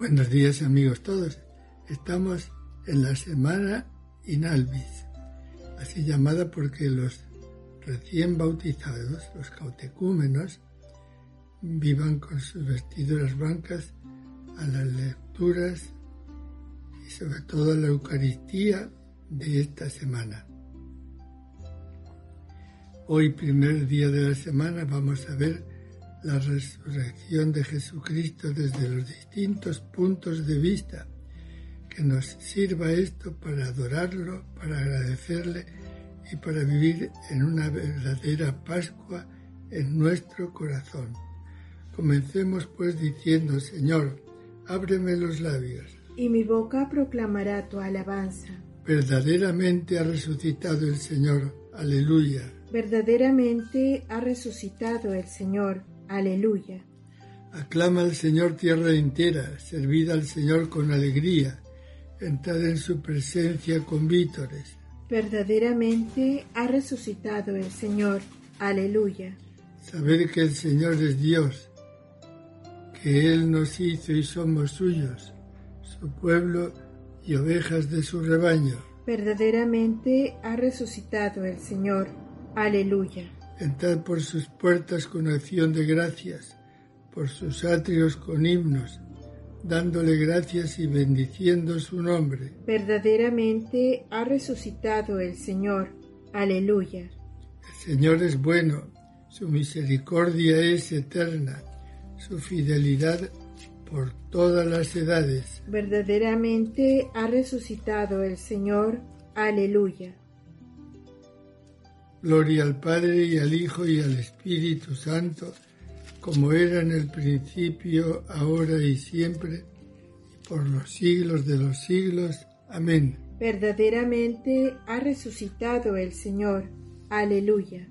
Buenos días, amigos todos. Estamos en la semana Inalvis, así llamada porque los recién bautizados, los cautecúmenos, vivan con sus vestiduras blancas a las lecturas y sobre todo a la Eucaristía de esta semana. Hoy, primer día de la semana, vamos a ver la resurrección de Jesucristo desde los distintos puntos de vista. Que nos sirva esto para adorarlo, para agradecerle y para vivir en una verdadera Pascua en nuestro corazón. Comencemos pues diciendo: Señor, ábreme los labios. Y mi boca proclamará tu alabanza. Verdaderamente ha resucitado el Señor. Aleluya. Verdaderamente ha resucitado el Señor. Aleluya. Aclama al Señor tierra entera, servid al Señor con alegría, entrad en su presencia con vítores. Verdaderamente ha resucitado el Señor. Aleluya. Sabed que el Señor es Dios, que Él nos hizo y somos suyos, su pueblo y ovejas de su rebaño. Verdaderamente ha resucitado el Señor. Aleluya. Entrad por sus puertas con acción de gracias, por sus atrios con himnos, dándole gracias y bendiciendo su nombre. Verdaderamente ha resucitado el Señor. Aleluya. El Señor es bueno, su misericordia es eterna, su fidelidad por todas las edades. Verdaderamente ha resucitado el Señor. Aleluya. Gloria al Padre y al Hijo y al Espíritu Santo, como era en el principio, ahora y siempre, y por los siglos de los siglos. Amén. Verdaderamente ha resucitado el Señor. Aleluya.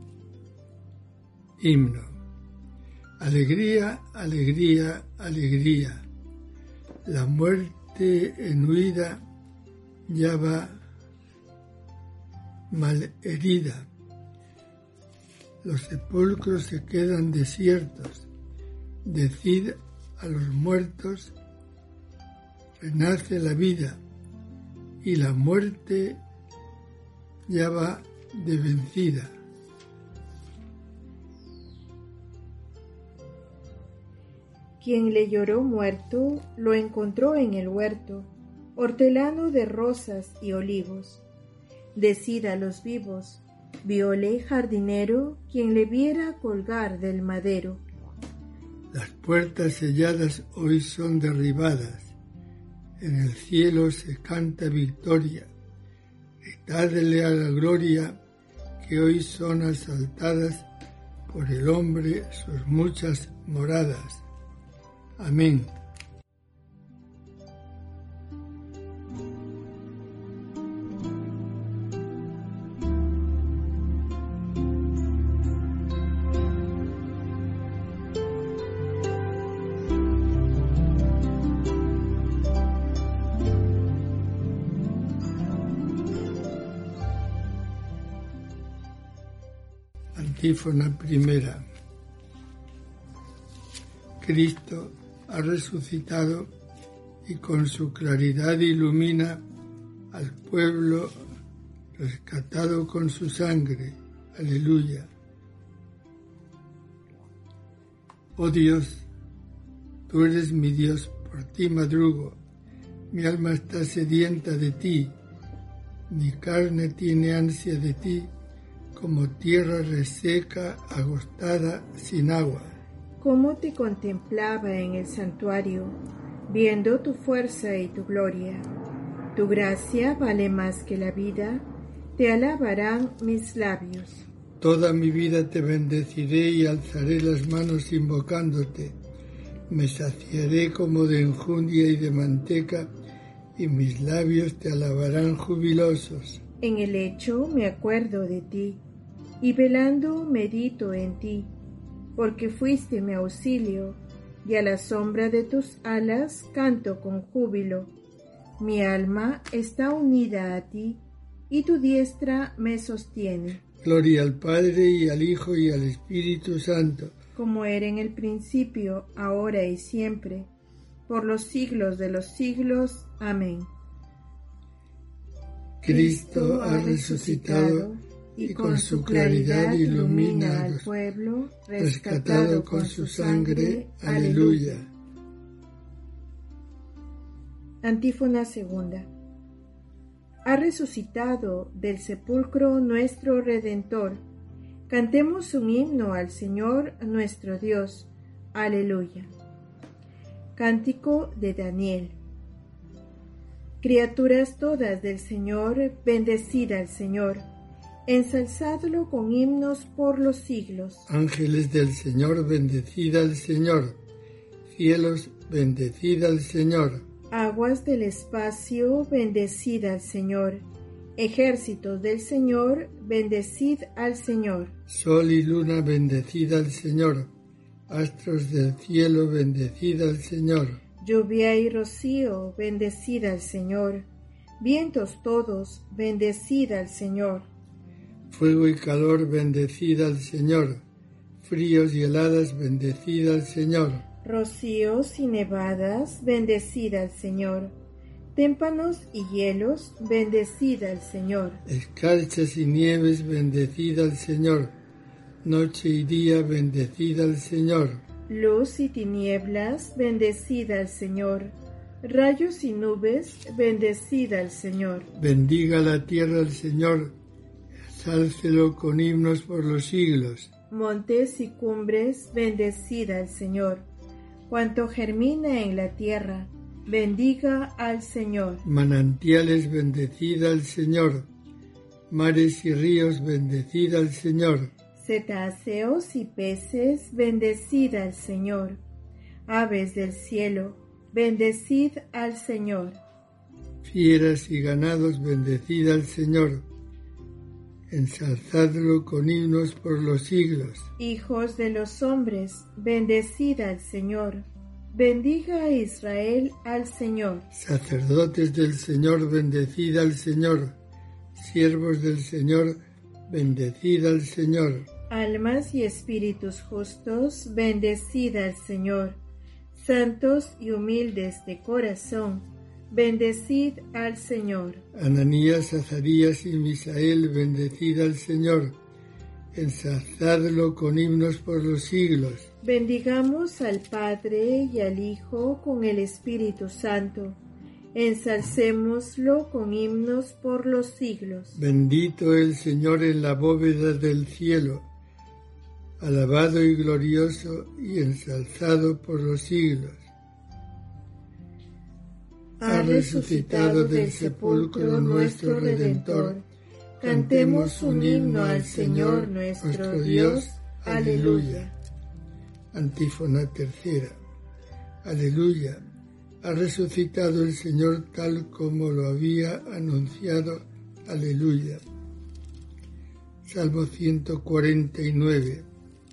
Himno. Alegría, alegría, alegría. La muerte en huida ya va malherida. Los sepulcros se quedan desiertos. Decid a los muertos: renace la vida, y la muerte ya va de vencida. Quien le lloró muerto, lo encontró en el huerto, hortelano de rosas y olivos. Decid a los vivos: viole jardinero, quien le viera colgar del madero. Las puertas selladas hoy son derribadas, en el cielo se canta victoria. Gritadle a la gloria, que hoy son asaltadas por el hombre sus muchas moradas. Amén. Antífona primera. Cristo ha resucitado y con su claridad ilumina al pueblo rescatado con su sangre. Aleluya. Oh Dios, tú eres mi Dios, por ti madrugo. Mi alma está sedienta de ti, mi carne tiene ansia de ti, como tierra reseca, agostada, sin agua. Cómo te contemplaba en el santuario, viendo tu fuerza y tu gloria. Tu gracia vale más que la vida, te alabarán mis labios. Toda mi vida te bendeciré y alzaré las manos invocándote. Me saciaré como de enjundia y de manteca, y mis labios te alabarán jubilosos. En el lecho me acuerdo de ti, y velando medito en ti, porque fuiste mi auxilio, y a la sombra de tus alas canto con júbilo. Mi alma está unida a ti, y tu diestra me sostiene. Gloria al Padre, y al Hijo, y al Espíritu Santo. Como era en el principio, ahora y siempre, por los siglos de los siglos. Amén. Cristo ha resucitado y con su claridad ilumina al pueblo, rescatado con su sangre. Aleluya. Antífona segunda. Ha resucitado del sepulcro nuestro Redentor. Cantemos un himno al Señor nuestro Dios. Aleluya. Cántico de Daniel. Criaturas todas del Señor, bendecid al Señor. Ensalzadlo con himnos por los siglos. Ángeles del Señor, bendecid al Señor. Cielos, bendecid al Señor. Aguas del espacio, bendecid al Señor. Ejércitos del Señor, bendecid al Señor. Sol y luna, bendecid al Señor. Astros del cielo, bendecid al Señor. Lluvia y rocío, bendecid al Señor. Vientos todos, bendecid al Señor. Fuego y calor, bendecid al Señor. Fríos y heladas, bendecid al Señor. Rocíos y nevadas, bendecid al Señor. Témpanos y hielos, bendecid al Señor. Escarchas y nieves, bendecid al Señor. Noche y día, bendecid al Señor. Luz y tinieblas, bendecid al Señor. Rayos y nubes, bendecid al Señor. Bendiga la tierra al Señor, sálcelo con himnos por los siglos. Montes y cumbres, bendecid al Señor. Cuanto germina en la tierra, bendiga al Señor. Manantiales, bendecid al Señor. Mares y ríos, bendecid al Señor. Cetáceos y peces, bendecid al Señor. Aves del cielo, bendecid al Señor. Fieras y ganados, bendecid al Señor. Ensalzadlo con himnos por los siglos. Hijos de los hombres, bendecid al Señor. Bendiga a Israel al Señor. Sacerdotes del Señor, bendecid al Señor. Siervos del Señor, bendecid al Señor. Almas y espíritus justos, bendecid al Señor. Santos y humildes de corazón, bendecid al Señor. Ananías, Azarías y Misael, bendecid al Señor. Ensalzadlo con himnos por los siglos. Bendigamos al Padre y al Hijo con el Espíritu Santo. Ensalcémoslo con himnos por los siglos. Bendito el Señor en la bóveda del cielo, alabado y glorioso y ensalzado por los siglos. Ha resucitado del sepulcro nuestro Redentor. Cantemos un himno al Señor nuestro Dios. Aleluya. Antífona tercera. Aleluya. Ha resucitado el Señor tal como lo había anunciado. Aleluya. Salmo 149.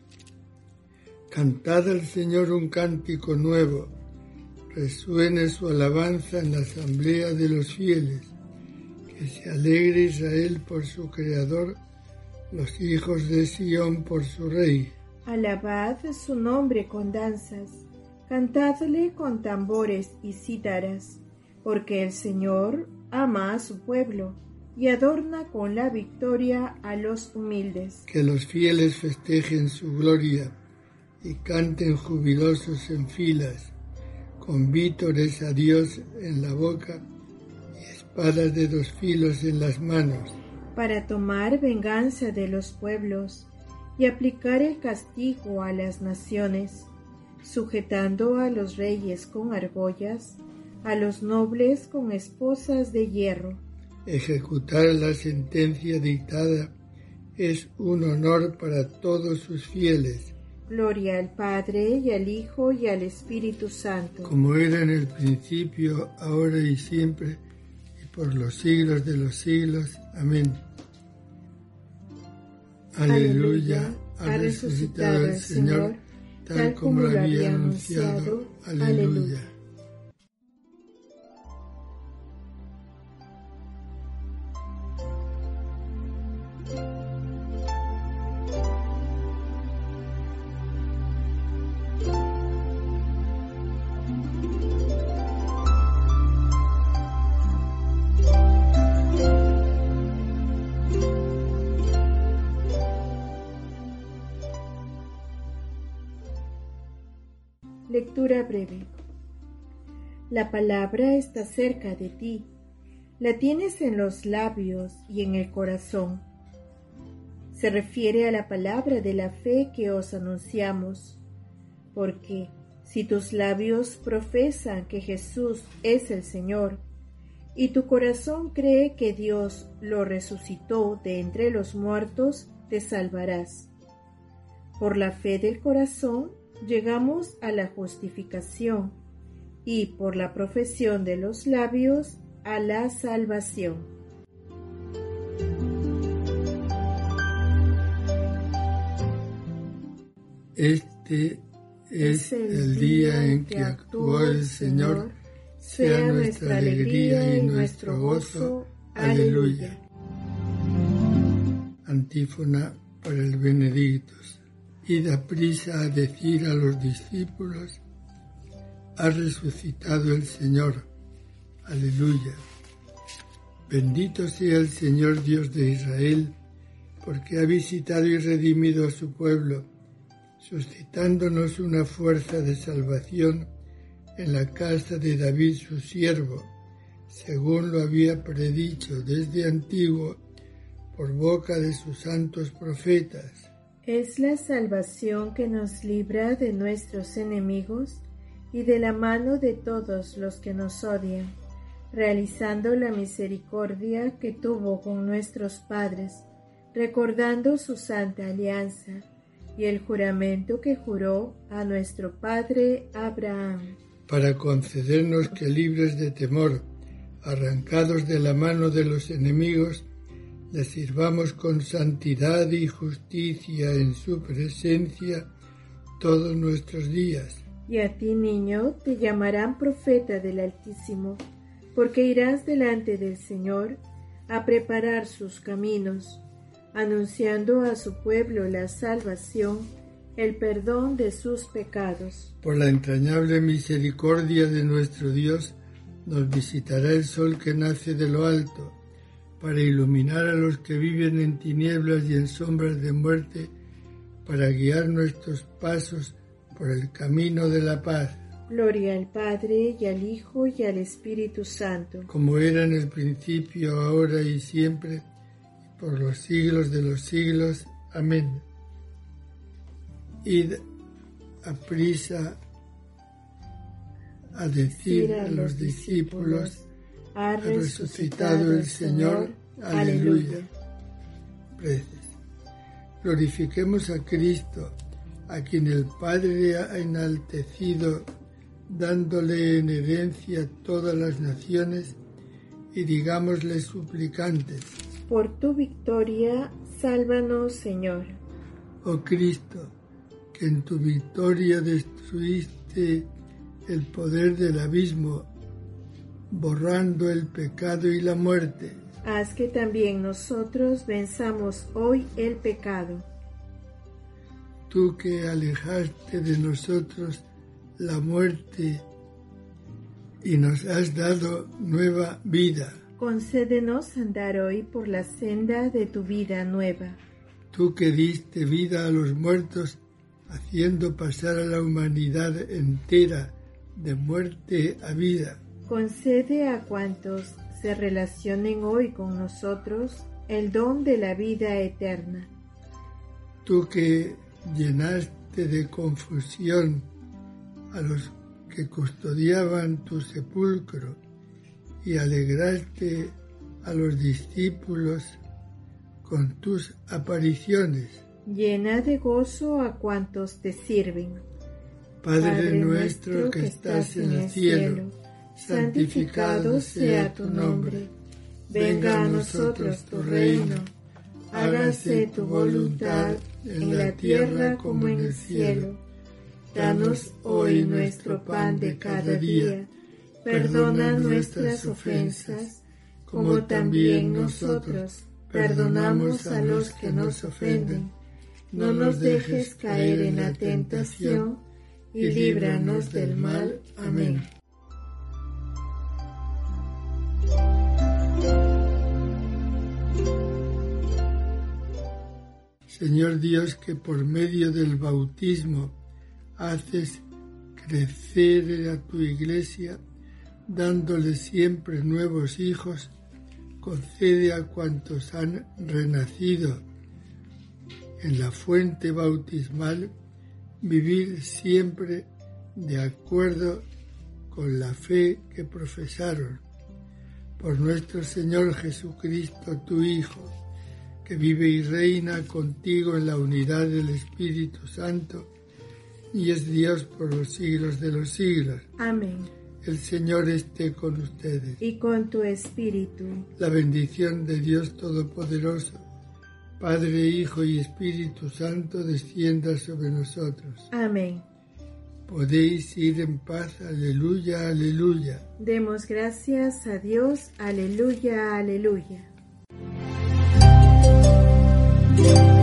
Cantad al Señor un cántico nuevo. Resuene su alabanza en la asamblea de los fieles. Que se alegre Israel por su Creador, los hijos de Sión por su Rey. Alabad su nombre con danzas, cantadle con tambores y cítaras, porque el Señor ama a su pueblo y adorna con la victoria a los humildes. Que los fieles festejen su gloria y canten jubilosos en filas, con vítores a Dios en la boca y espadas de 2 filos en las manos, para tomar venganza de los pueblos y aplicar el castigo a las naciones, sujetando a los reyes con argollas, a los nobles con esposas de hierro. Ejecutar la sentencia dictada es un honor para todos sus fieles. Gloria al Padre, y al Hijo, y al Espíritu Santo. Como era en el principio, ahora y siempre, y por los siglos de los siglos. Amén. Aleluya. Ha resucitado el Señor, tal como lo había anunciado. Aleluya. Lectura breve. La palabra está cerca de ti, la tienes en los labios y en el corazón. Se refiere a la palabra de la fe que os anunciamos, porque si tus labios profesan que Jesús es el Señor, y tu corazón cree que Dios lo resucitó de entre los muertos, te salvarás. Por la fe del corazón llegamos a la justificación, y por la profesión de los labios a la salvación. Este es el día en que actuó el Señor, sea nuestra alegría y nuestro gozo. Aleluya. Antífona para el Benedictus. Id aprisa a decir a los discípulos: ha resucitado el Señor. Aleluya. Bendito sea el Señor Dios de Israel, porque ha visitado y redimido a su pueblo, suscitándonos una fuerza de salvación en la casa de David su siervo, según lo había predicho desde antiguo por boca de sus santos profetas. Es la salvación que nos libra de nuestros enemigos y de la mano de todos los que nos odian, realizando la misericordia que tuvo con nuestros padres, recordando su santa alianza y el juramento que juró a nuestro padre Abraham, para concedernos que, libres de temor, arrancados de la mano de los enemigos, le sirvamos con santidad y justicia en su presencia todos nuestros días. Y a ti, niño, te llamarán profeta del Altísimo, porque irás delante del Señor a preparar sus caminos, anunciando a su pueblo la salvación, el perdón de sus pecados. Por la entrañable misericordia de nuestro Dios, nos visitará el sol que nace de lo alto, para iluminar a los que viven en tinieblas y en sombras de muerte, para guiar nuestros pasos por el camino de la paz. Gloria al Padre, y al Hijo, y al Espíritu Santo. Como era en el principio, ahora y siempre, y por los siglos de los siglos. Amén. Id aprisa a decir a los discípulos: ha resucitado el Señor. Aleluya. Preces. Glorifiquemos a Cristo, a quien el Padre ha enaltecido, dándole en herencia todas las naciones, y digámosle suplicantes: por tu victoria, sálvanos, Señor. Oh Cristo, que en tu victoria destruiste el poder del abismo, borrando el pecado y la muerte. Haz que también nosotros venzamos hoy el pecado. Tú que alejaste de nosotros la muerte y nos has dado nueva vida. Concédenos andar hoy por la senda de tu vida nueva. Tú que diste vida a los muertos, haciendo pasar a la humanidad entera de muerte a vida. Concede a cuantos se relacionen hoy con nosotros el don de la vida eterna. Tú que llenaste de confusión a los que custodiaban tu sepulcro y alegraste a los discípulos con tus apariciones. Llena de gozo a cuantos te sirven. Padre nuestro que estás en el cielo, santificado sea tu nombre. Venga a nosotros tu reino. Hágase tu voluntad en la tierra como en el cielo. Danos hoy nuestro pan de cada día. Perdona nuestras ofensas, como también nosotros perdonamos a los que nos ofenden. No nos dejes caer en la tentación, y líbranos del mal. Amén. Señor Dios, que por medio del bautismo haces que crecer a tu Iglesia, dándole siempre nuevos hijos. Concede a cuantos han renacido en la fuente bautismal vivir siempre de acuerdo con la fe que profesaron. Por nuestro Señor Jesucristo, tu Hijo, que vive y reina contigo en la unidad del Espíritu Santo, y es Dios por los siglos de los siglos. Amén. El Señor esté con ustedes. Y con tu espíritu. La bendición de Dios Todopoderoso, Padre, Hijo y Espíritu Santo, descienda sobre nosotros. Amén. Podéis ir en paz. Aleluya, aleluya. Demos gracias a Dios. Aleluya, aleluya.